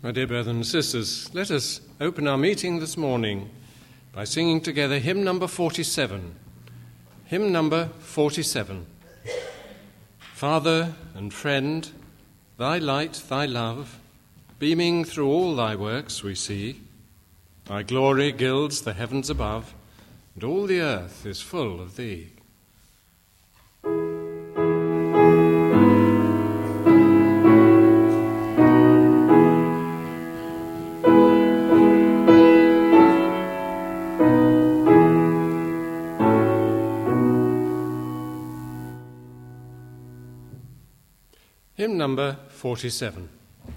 My dear brothers and sisters, let us open our meeting this morning by singing together hymn number 47. Hymn number 47. Father and friend, thy light, thy love, beaming through all thy works we see. Thy glory gilds the heavens above, and all the earth is full of thee. Hymn number 47.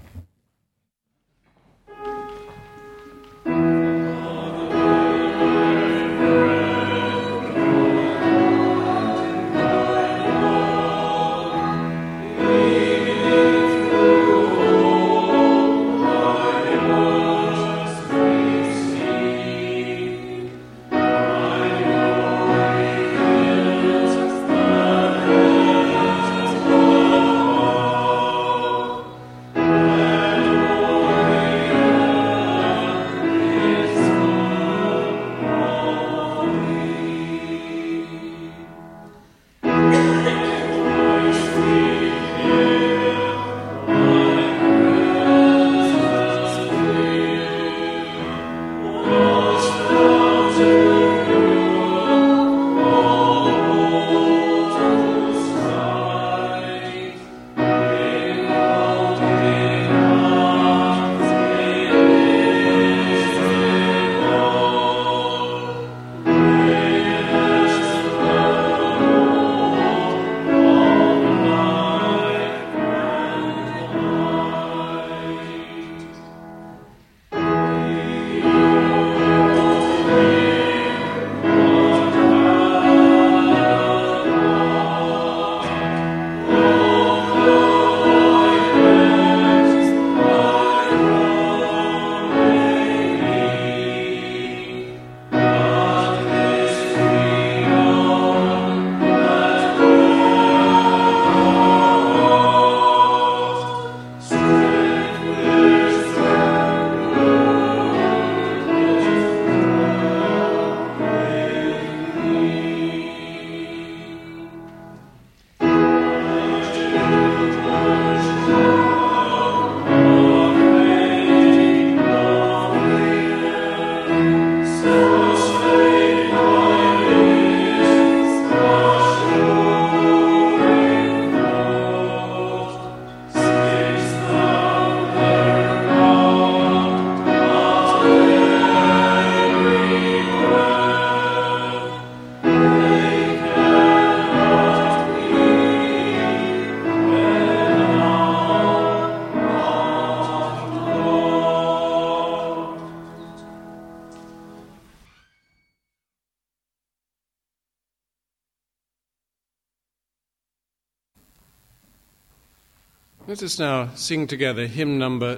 Let us now sing together hymn number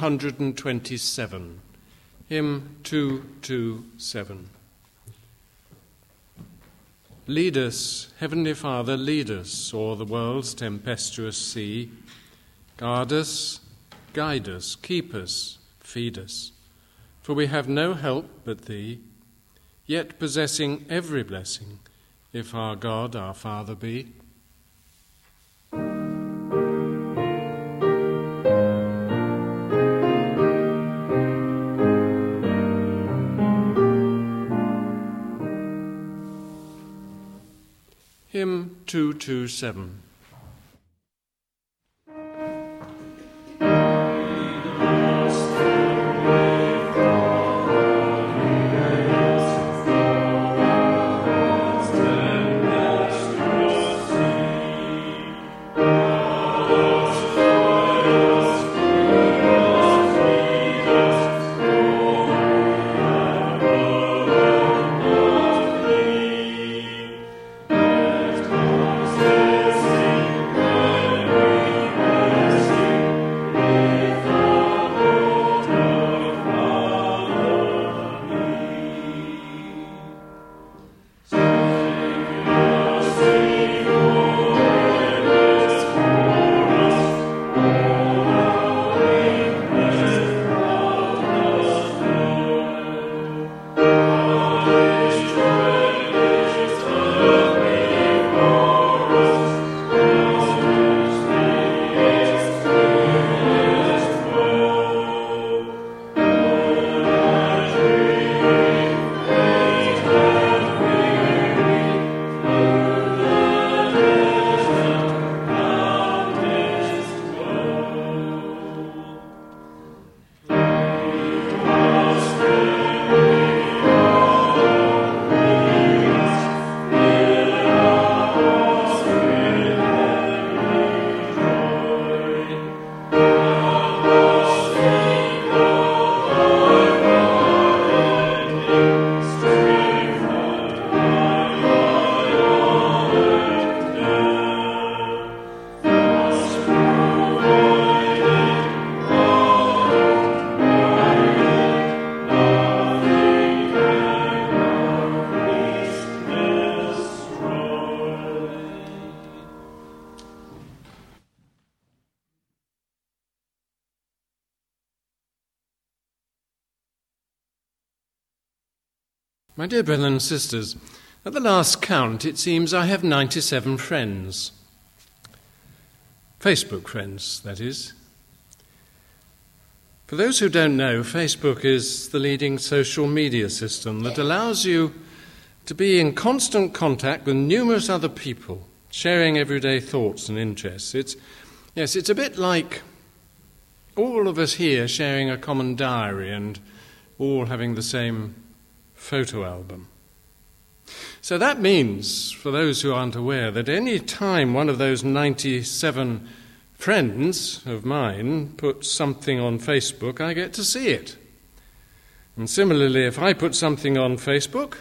227. Hymn 227. Lead us, Heavenly Father, lead us o'er the world's tempestuous sea. Guard us, guide us, keep us, feed us. For we have no help but Thee, yet possessing every blessing, if our God our Father be. Hymn 227. This My dear brothers and sisters, at the last count, it seems I have 97 friends. Facebook friends, that is. For those who don't know, Facebook is the leading social media system that allows you to be in constant contact with numerous other people, sharing everyday thoughts and interests. It's a bit like all of us here sharing a common diary and all having the same photo album. So that means, for those who aren't aware, that any time one of those 97 friends of mine puts something on Facebook, I get to see it. And similarly, if I put something on Facebook,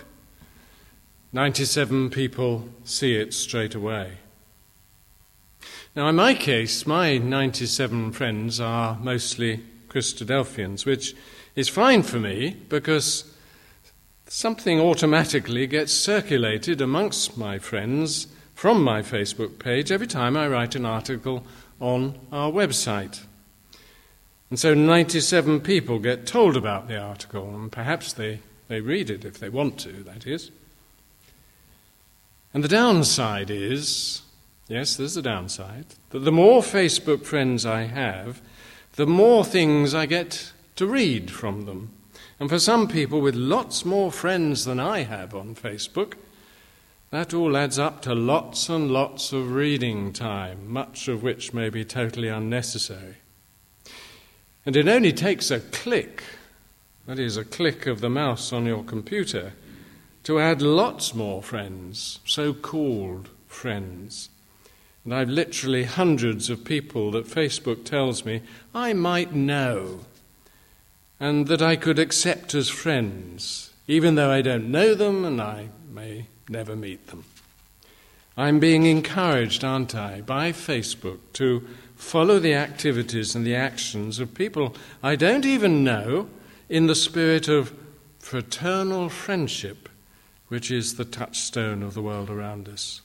97 people see it straight away. Now, in my case, my 97 friends are mostly Christadelphians, which is fine for me because something automatically gets circulated amongst my friends from my Facebook page every time I write an article on our website. And so 97 people get told about the article, and perhaps they read it if they want to, that is. And the downside is, yes, there's a downside, that the more Facebook friends I have, the more things I get to read from them. And for some people with lots more friends than I have on Facebook, that all adds up to lots and lots of reading time, much of which may be totally unnecessary. And it only takes a click, that is, a click of the mouse on your computer, to add lots more friends, so-called friends. And I've literally hundreds of people that Facebook tells me I might know and that I could accept as friends, even though I don't know them and I may never meet them. I'm being encouraged, aren't I, by Facebook to follow the activities and the actions of people I don't even know in the spirit of fraternal friendship, which is the touchstone of the world around us.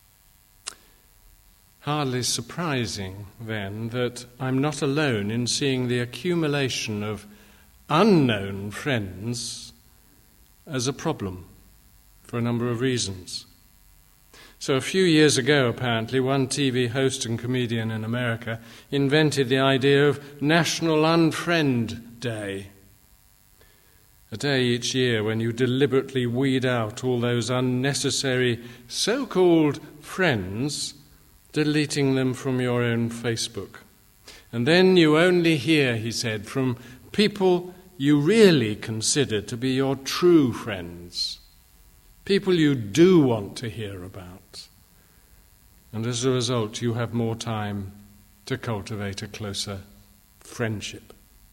Hardly surprising, then, that I'm not alone in seeing the accumulation of unknown friends as a problem for a number of reasons. So a few years ago, apparently, one TV host and comedian in America invented the idea of National Unfriend Day, a day each year when you deliberately weed out all those unnecessary so-called friends, deleting them from your own Facebook. And then you only hear, he said, from people you really consider to be your true friends, people you do want to hear about. And as a result, you have more time to cultivate a closer friendship.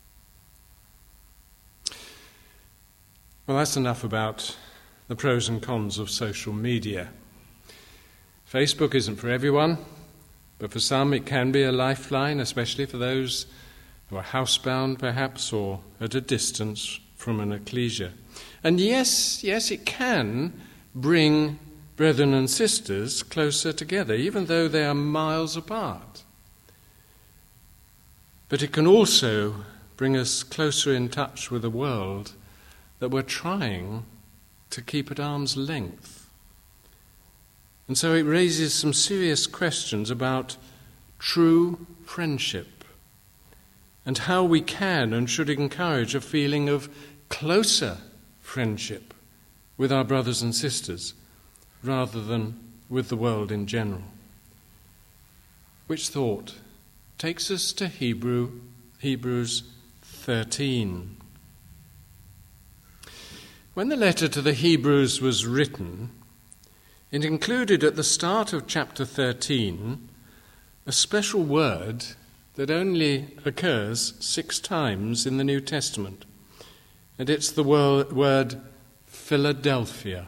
Well, that's enough about the pros and cons of social media. Facebook isn't for everyone, but for some it can be a lifeline, especially for those who are housebound perhaps or at a distance from an ecclesia. And yes, it can bring brethren and sisters closer together, even though they are miles apart. But it can also bring us closer in touch with a world that we're trying to keep at arm's length. And so it raises some serious questions about true friendship and how we can and should encourage a feeling of closer friendship with our brothers and sisters rather than with the world in general. Which thought takes us to Hebrews 13. When the letter to the Hebrews was written, it included at the start of chapter 13 a special word that only occurs 6 times in the New Testament. And it's the word Philadelphia.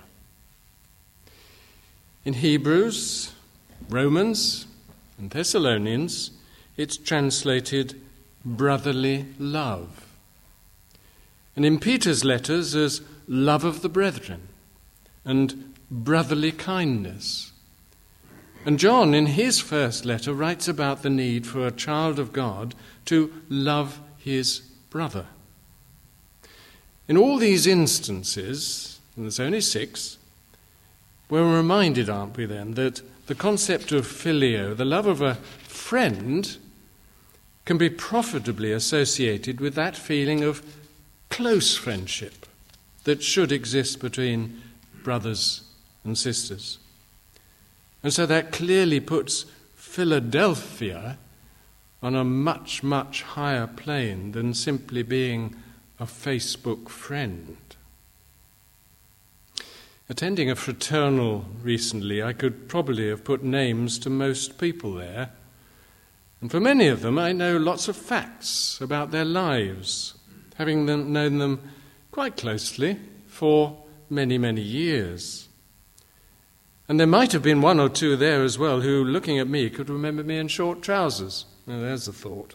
In Hebrews, Romans, and Thessalonians, it's translated brotherly love. And in Peter's letters as love of the brethren and brotherly kindness. And John, in his first letter, writes about the need for a child of God to love his brother. In all these instances, and there's only 6, we're reminded, aren't we then, that the concept of phileo, the love of a friend, can be profitably associated with that feeling of close friendship that should exist between brothers and sisters. And so that clearly puts Philadelphia on a much, much higher plane than simply being a Facebook friend. Attending a fraternal recently, I could probably have put names to most people there. And for many of them, I know lots of facts about their lives, having known them quite closely for many, many years. And there might have been 1 or 2 there as well who, looking at me, could remember me in short trousers. Now, there's a thought.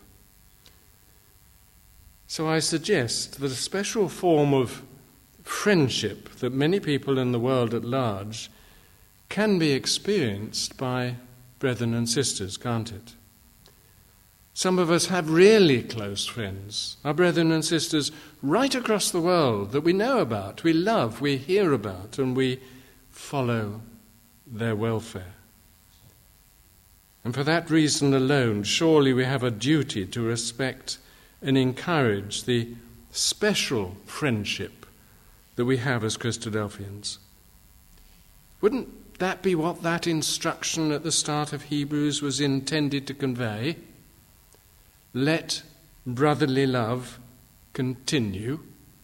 So I suggest that a special form of friendship that many people in the world at large can be experienced by brethren and sisters, can't it? Some of us have really close friends, our brethren and sisters right across the world that we know about, we love, we hear about, and we follow their welfare. And for that reason alone, surely we have a duty to respect and encourage the special friendship that we have as Christadelphians. Wouldn't that be what that instruction at the start of Hebrews was intended to convey? Let brotherly love continue.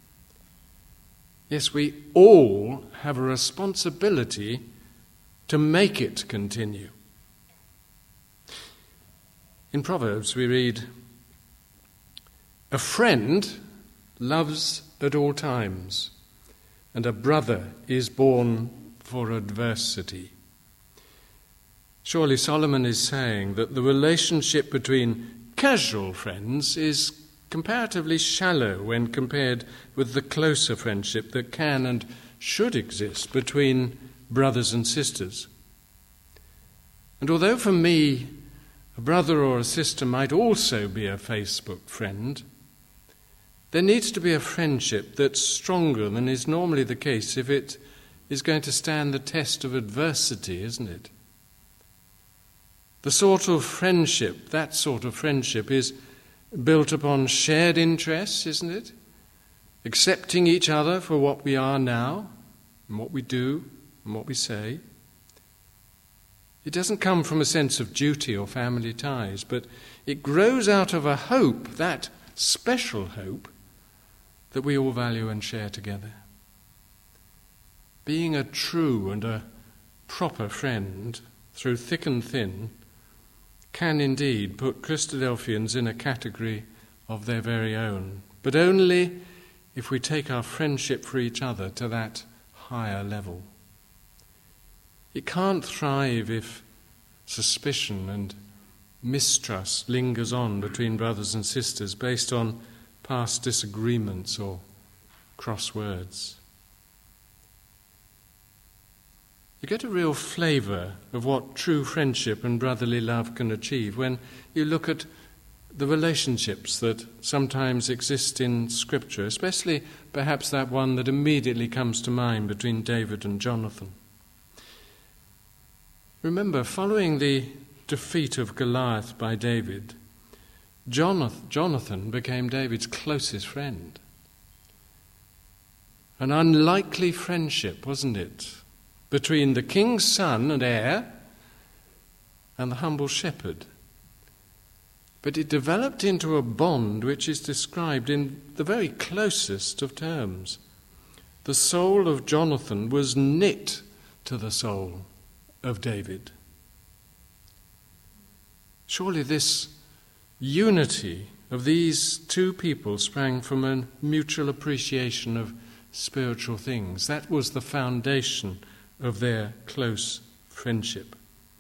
Yes, we all have a responsibility to make it continue. In Proverbs we read, "A friend loves at all times, and a brother is born for adversity." Surely Solomon is saying that the relationship between casual friends is comparatively shallow when compared with the closer friendship that can and should exist between brothers and sisters. And although for me a brother or a sister might also be a Facebook friend, there needs to be a friendship that's stronger than is normally the case if it is going to stand the test of adversity, isn't it? The sort of friendship, that sort of friendship is built upon shared interests, isn't it? Accepting each other for what we are now, and what we do, and what we say. It doesn't come from a sense of duty or family ties, but it grows out of a hope, that special hope, that we all value and share together. Being a true and a proper friend, through thick and thin, can indeed put Christadelphians in a category of their very own, but only if we take our friendship for each other to that higher level. It can't thrive if suspicion and mistrust lingers on between brothers and sisters based on past disagreements or cross words. You get a real flavour of what true friendship and brotherly love can achieve when you look at the relationships that sometimes exist in Scripture, especially perhaps that one that immediately comes to mind between David and Jonathan. Remember, following the defeat of Goliath by David, Jonathan became David's closest friend. An unlikely friendship, wasn't it, between the king's son and heir and the humble shepherd. But it developed into a bond which is described in the very closest of terms. The soul of Jonathan was knit to the soul of David. Surely this unity of these two people sprang from a mutual appreciation of spiritual things. That was the foundation of their close friendship.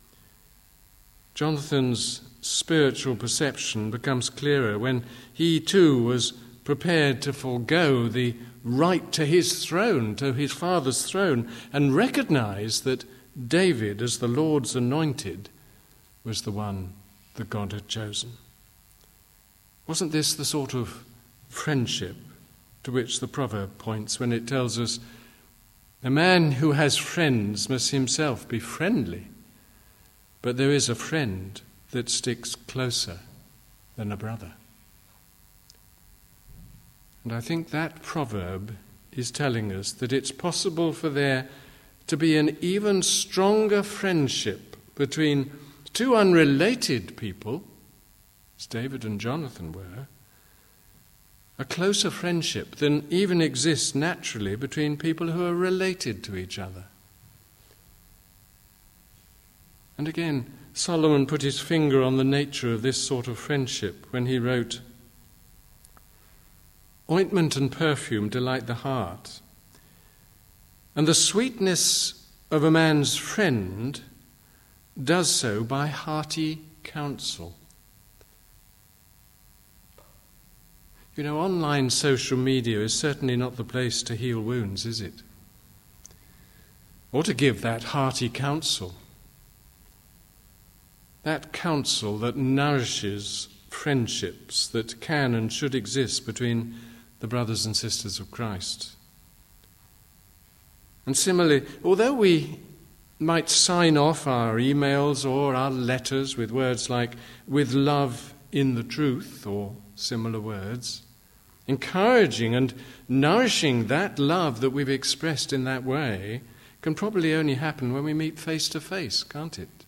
Jonathan's spiritual perception becomes clearer when he too was prepared to forego the right to his throne, to his father's throne, and recognize that David, as the Lord's anointed, was the one that God had chosen. Wasn't this the sort of friendship to which the proverb points when it tells us, A man who has friends must himself be friendly, but there is a friend that sticks closer than a brother. And I think that proverb is telling us that it's possible for there to be an even stronger friendship between two unrelated people, as David and Jonathan were, a closer friendship than even exists naturally between people who are related to each other. And again, Solomon put his finger on the nature of this sort of friendship when he wrote, "Ointment and perfume delight the heart, and the sweetness of a man's friend does so by hearty counsel." You know, online social media is certainly not the place to heal wounds, is it? Or to give that hearty counsel. That counsel that nourishes friendships that can and should exist between the brothers and sisters of Christ. And similarly, although we might sign off our emails or our letters with words like, "with love in the truth," or similar words, encouraging and nourishing that love that we've expressed in that way can probably only happen when we meet face to face, can't it?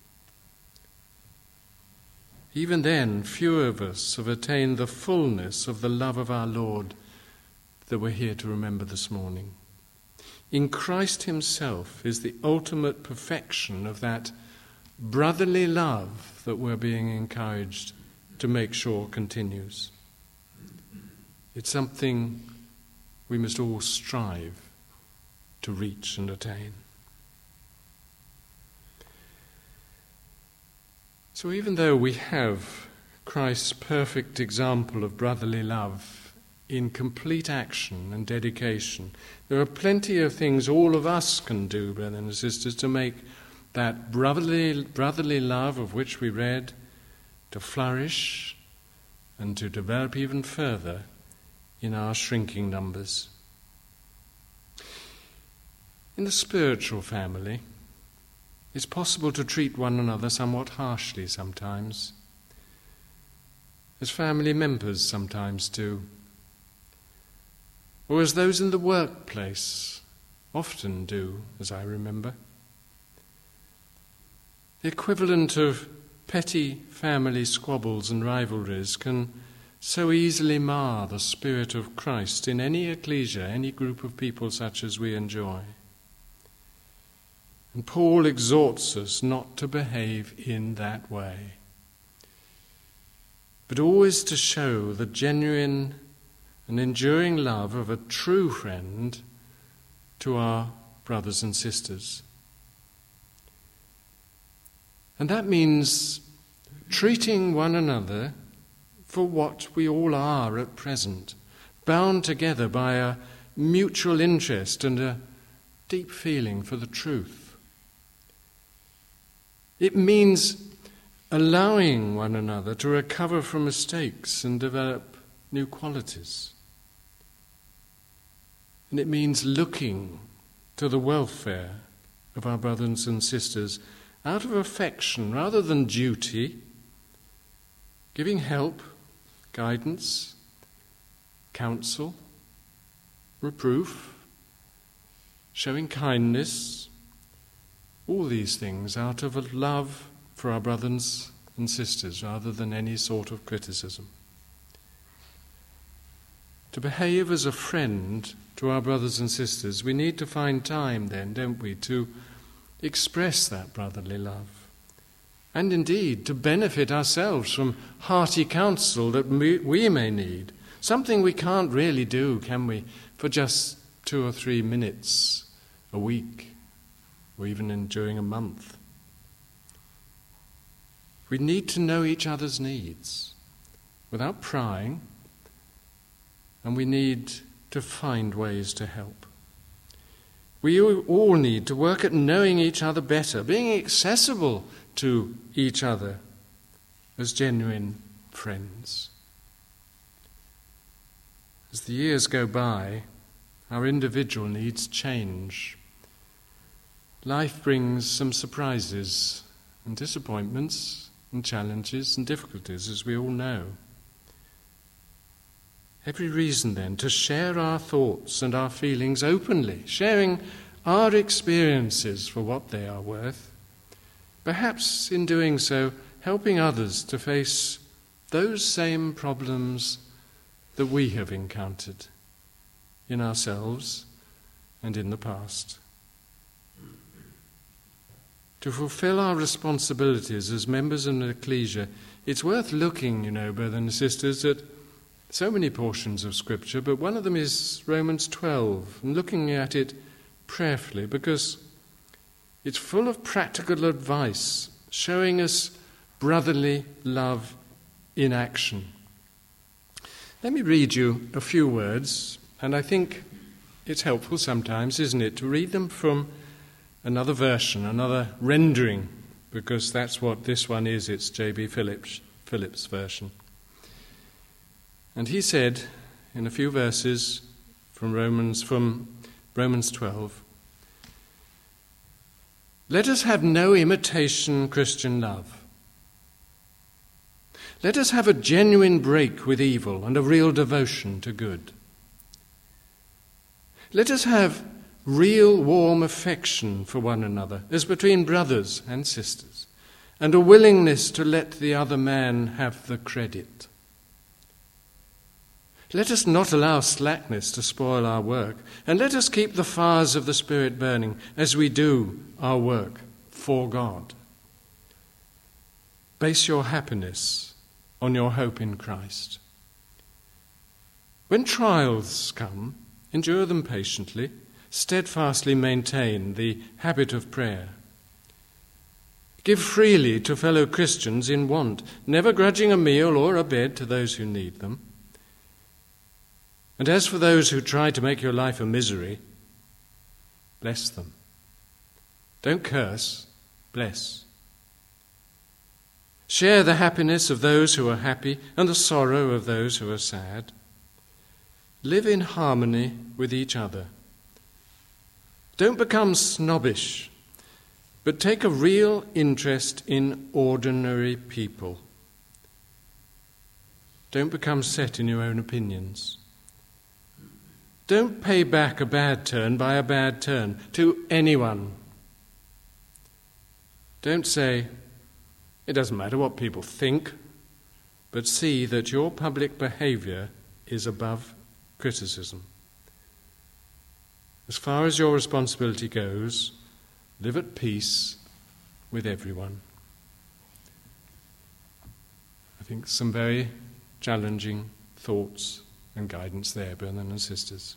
Even then, few of us have attained the fullness of the love of our Lord that we're here to remember this morning. In Christ himself is the ultimate perfection of that brotherly love that we're being encouraged to make sure continues. It's something we must all strive to reach and attain. So even though we have Christ's perfect example of brotherly love in complete action and dedication, there are plenty of things all of us can do, brothers and sisters, to make that brotherly love of which we read to flourish and to develop even further in our shrinking numbers. In the spiritual family, it's possible to treat one another somewhat harshly sometimes, as family members sometimes do, or as those in the workplace often do, as I remember. The equivalent of petty family squabbles and rivalries can so easily mar the Spirit of Christ in any ecclesia, any group of people such as we enjoy. And Paul exhorts us not to behave in that way, but always to show the genuine and enduring love of a true friend to our brothers and sisters. And that means treating one another for what we all are at present, bound together by a mutual interest and a deep feeling for the truth. It means allowing one another to recover from mistakes and develop new qualities. And it means looking to the welfare of our brothers and sisters out of affection rather than duty, giving help, guidance, counsel, reproof, showing kindness, all these things out of a love for our brothers and sisters rather than any sort of criticism. To behave as a friend to our brothers and sisters, we need to find time then, don't we, to express that brotherly love. And indeed, to benefit ourselves from hearty counsel that we may need. Something we can't really do, can we, for just 2 or 3 minutes a week, or even during a month. We need to know each other's needs without prying, and we need to find ways to help. We all need to work at knowing each other better, being accessible to each other as genuine friends. As the years go by, our individual needs change life brings some surprises and disappointments and challenges and difficulties, as we all know. Every reason then to share our thoughts and our feelings openly, sharing our experiences for what they are worth, perhaps in doing so helping others to face those same problems that we have encountered in ourselves and in the past. To fulfill our responsibilities as members of an ecclesia, it's worth looking, brothers and sisters, at so many portions of Scripture, but one of them is Romans 12, and looking at it prayerfully, because it's full of practical advice, showing us brotherly love in action. Let me read you a few words, and I think it's helpful sometimes, isn't it, to read them from another version, another rendering, because that's what this one is. It's J.B. Phillips' version. And he said in a few verses from Romans 12, "Let us have no imitation Christian love. Let us have a genuine break with evil and a real devotion to good. Let us have real warm affection for one another, as between brothers and sisters, and a willingness to let the other man have the credit. Let us not allow slackness to spoil our work, and let us keep the fires of the Spirit burning as we do our work for God. Base your happiness on your hope in Christ. When trials come, endure them patiently, steadfastly maintain the habit of prayer. Give freely to fellow Christians in want, never grudging a meal or a bed to those who need them. And as for those who try to make your life a misery, bless them. Don't curse, bless. Share the happiness of those who are happy and the sorrow of those who are sad. Live in harmony with each other. Don't become snobbish, but take a real interest in ordinary people. Don't become set in your own opinions. Don't pay back a bad turn by a bad turn to anyone. Don't say, it doesn't matter what people think, but see that your public behavior is above criticism. As far as your responsibility goes, live at peace with everyone. I think some very challenging thoughts and guidance there, brothers and sisters.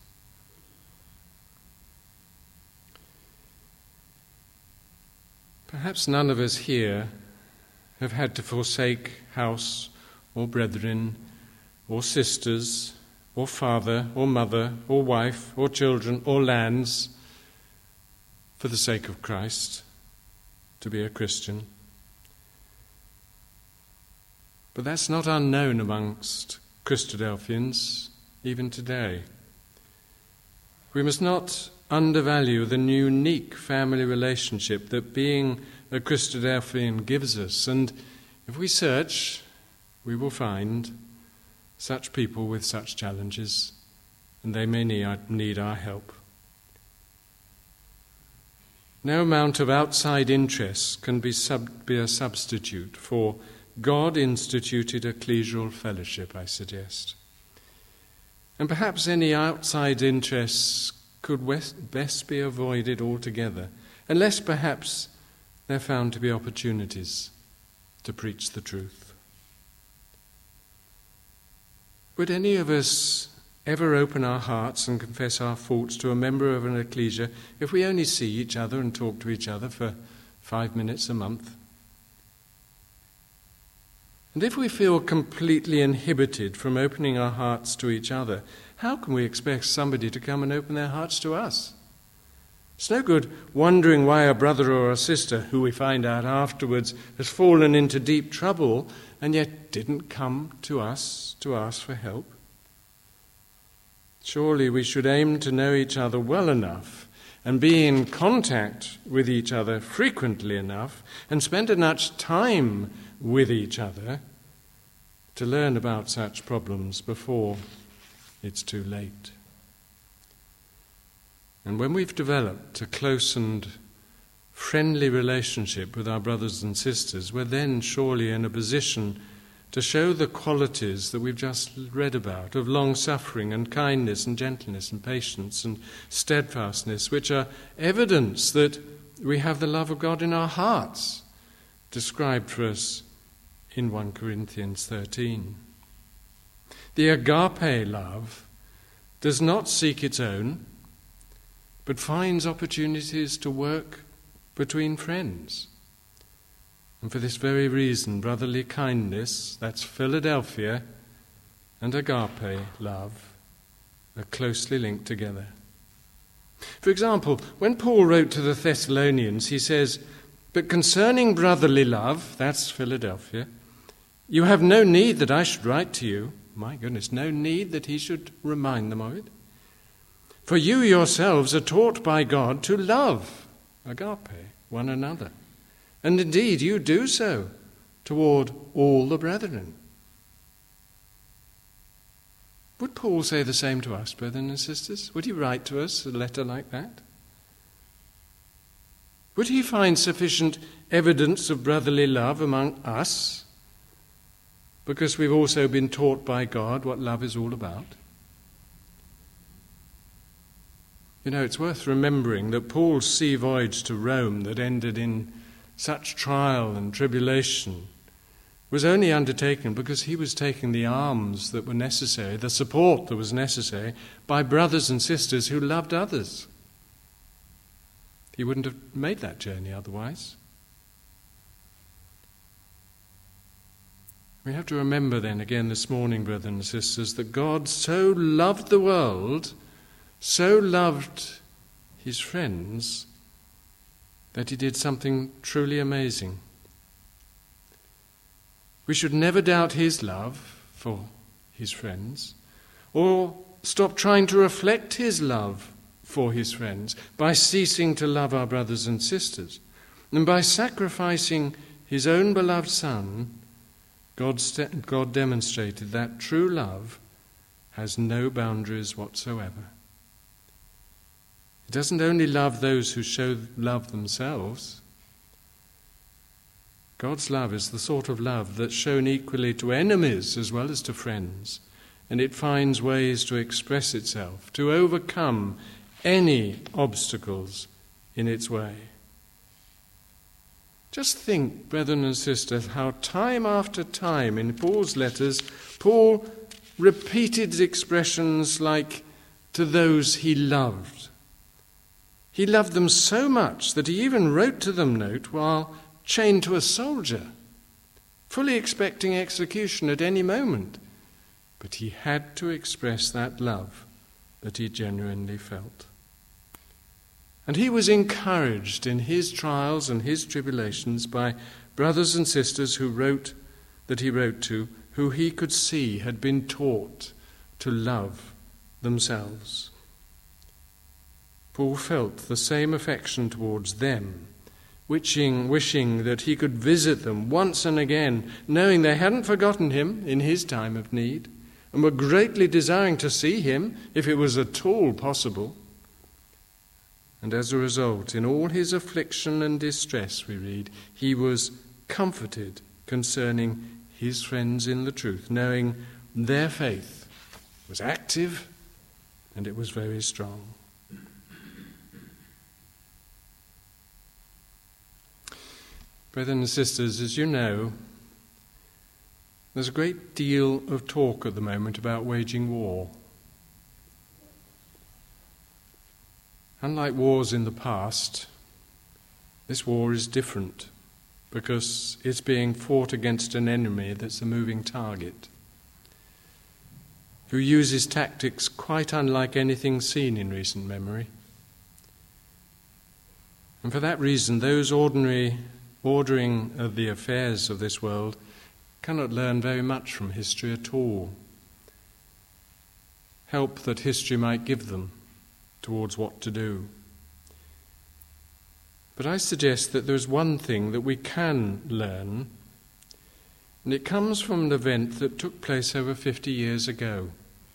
Perhaps none of us here have had to forsake house or brethren or sisters or father or mother or wife or children or lands for the sake of Christ, to be a Christian. But that's not unknown amongst Christadelphians even today. We must not undervalue the unique family relationship that being a Christadelphian gives us. And if we search, we will find such people with such challenges, and they may need our help. No amount of outside interests can be a substitute for God-instituted ecclesial fellowship, I suggest. And perhaps any outside interests could best be avoided altogether, unless perhaps they're found to be opportunities to preach the truth. Would any of us ever open our hearts and confess our faults to a member of an ecclesia if we only see each other and talk to each other for 5 minutes a month? And if we feel completely inhibited from opening our hearts to each other, how can we expect somebody to come and open their hearts to us? It's no good wondering why a brother or a sister, who we find out afterwards, has fallen into deep trouble and yet didn't come to us to ask for help. Surely we should aim to know each other well enough and be in contact with each other frequently enough and spend enough time with each other to learn about such problems before it's too late. And when we've developed a close and friendly relationship with our brothers and sisters, we're then surely in a position to show the qualities that we've just read about of long-suffering and kindness and gentleness and patience and steadfastness, which are evidence that we have the love of God in our hearts, described for us in 1 Corinthians 13. The agape love does not seek its own, but finds opportunities to work between friends. And for this very reason, brotherly kindness, that's Philadelphia, and agape love are closely linked together. For example, when Paul wrote to the Thessalonians, he says, "But concerning brotherly love," that's Philadelphia, "you have no need that I should write to you." My goodness, no need that he should remind them of it. "For you yourselves are taught by God to love," agape, "one another. And indeed you do so toward all the brethren." Would Paul say the same to us, brethren and sisters? Would he write to us a letter like that? Would he find sufficient evidence of brotherly love among us because we've also been taught by God what love is all about? You know, it's worth remembering that Paul's sea voyage to Rome that ended in such trial and tribulation was only undertaken because he was taking the arms that were necessary, the support that was necessary, by brothers and sisters who loved others. He wouldn't have made that journey otherwise. We have to remember then again this morning, brothers and sisters, that God so loved the world, so loved his friends, that he did something truly amazing. We should never doubt his love for his friends, or stop trying to reflect his love for his friends by ceasing to love our brothers and sisters. And by sacrificing his own beloved Son, God demonstrated that true love has no boundaries whatsoever. It doesn't only love those who show love themselves. God's love is the sort of love that's shown equally to enemies as well as to friends, and it finds ways to express itself, to overcome any obstacles in its way. Just think, brethren and sisters, how time after time in Paul's letters, Paul repeated expressions like, "to those he loved." He loved them so much that he even wrote to them, note, while chained to a soldier, fully expecting execution at any moment. But he had to express that love that he genuinely felt. And he was encouraged in his trials and his tribulations by brothers and sisters he wrote to, who he could see had been taught to love themselves. Paul felt the same affection towards them, wishing that he could visit them once and again, knowing they hadn't forgotten him in his time of need, and were greatly desiring to see him, if it was at all possible. And as a result, in all his affliction and distress, we read, he was comforted concerning his friends in the truth, knowing their faith was active and it was very strong. Brothers and sisters, as you know, there's a great deal of talk at the moment about waging war. Unlike wars in the past, this war is different because it's being fought against an enemy that's a moving target, who uses tactics quite unlike anything seen in recent memory. And for that reason, those ordering of the affairs of this world cannot learn very much from history at all. Help that history might give them towards what to do. But I suggest that there's one thing that we can learn, and it comes from an event that took place over 50 years ago.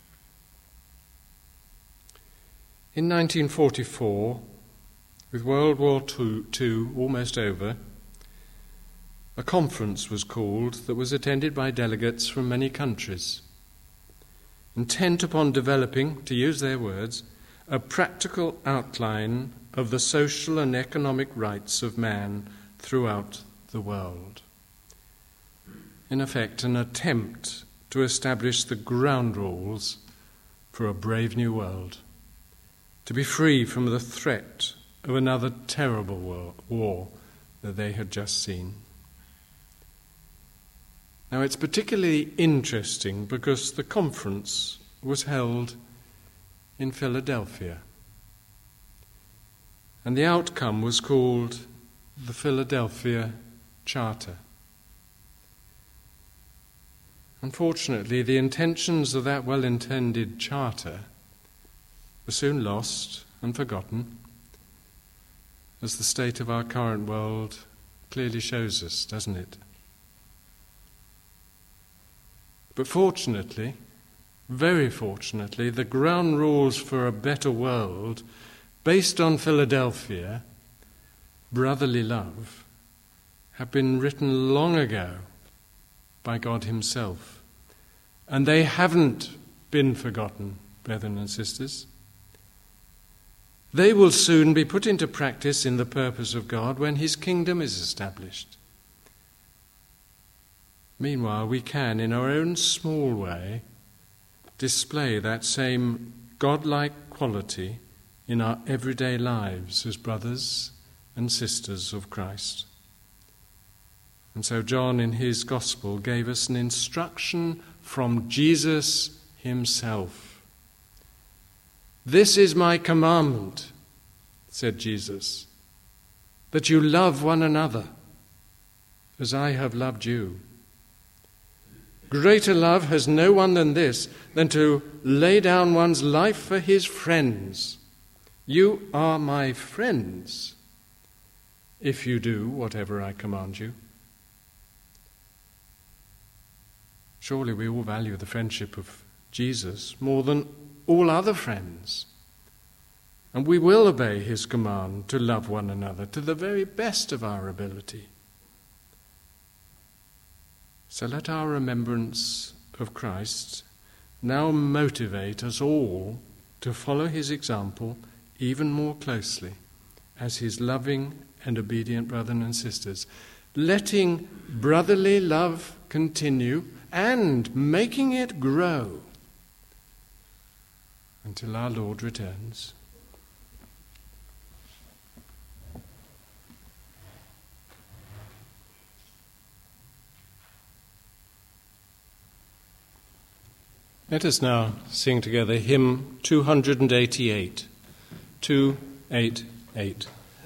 In 1944, with World War II almost over, a conference was called that was attended by delegates from many countries, intent upon developing, to use their words, a practical outline of the social and economic rights of man throughout the world. In effect, an attempt to establish the ground rules for a brave new world, to be free from the threat of another terrible war that they had just seen. Now, it's particularly interesting because the conference was held in Philadelphia, and the outcome was called the Philadelphia Charter. Unfortunately, the intentions of that well-intended charter were soon lost and forgotten, as the state of our current world clearly shows us, doesn't it? But fortunately, very fortunately, the ground rules for a better world, based on Philadelphia, brotherly love, have been written long ago by God himself. And they haven't been forgotten, brethren and sisters. They will soon be put into practice in the purpose of God when his kingdom is established. Meanwhile, we can, in our own small way, display that same godlike quality in our everyday lives as brothers and sisters of Christ. And so John, in his Gospel, gave us an instruction from Jesus himself. "This is my commandment," said Jesus, "that you love one another as I have loved you. Greater love has no one than this, than to lay down one's life for his friends. You are my friends if you do whatever I command you." Surely we all value the friendship of Jesus more than all other friends. And we will obey his command to love one another to the very best of our ability. So let our remembrance of Christ now motivate us all to follow his example even more closely as his loving and obedient brothers and sisters, letting brotherly love continue and making it grow until our Lord returns. Let us now sing together hymn 288, 288.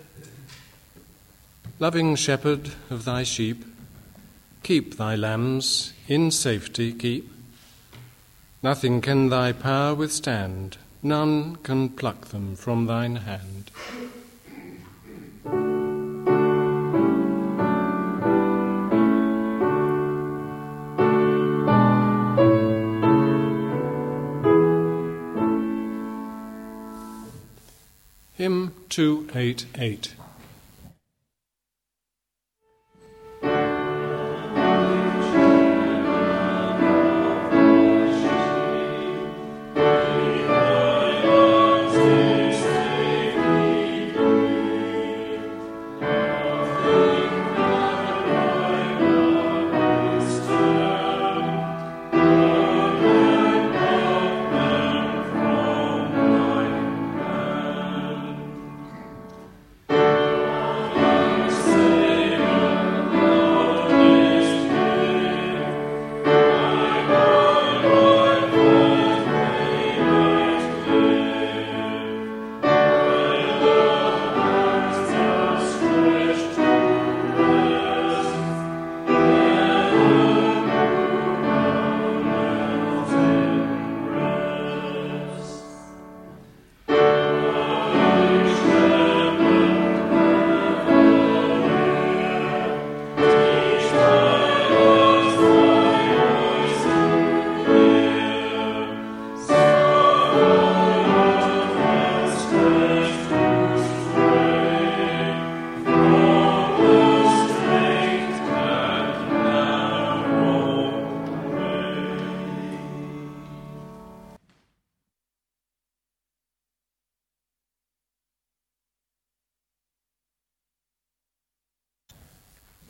Loving shepherd of thy sheep, keep thy lambs in safety keep. Nothing can thy power withstand, none can pluck them from thine hand. Hymn 288.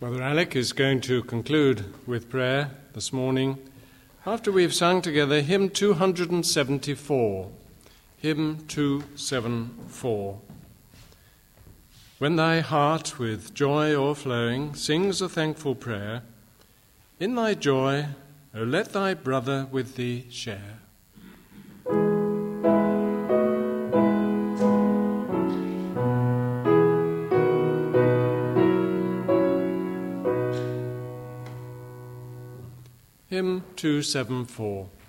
Brother Alec is going to conclude with prayer this morning after we've sung together hymn 274. Hymn 274. When thy heart with joy o'erflowing sings a thankful prayer, in thy joy, O let thy brother with thee share. Hymn 274.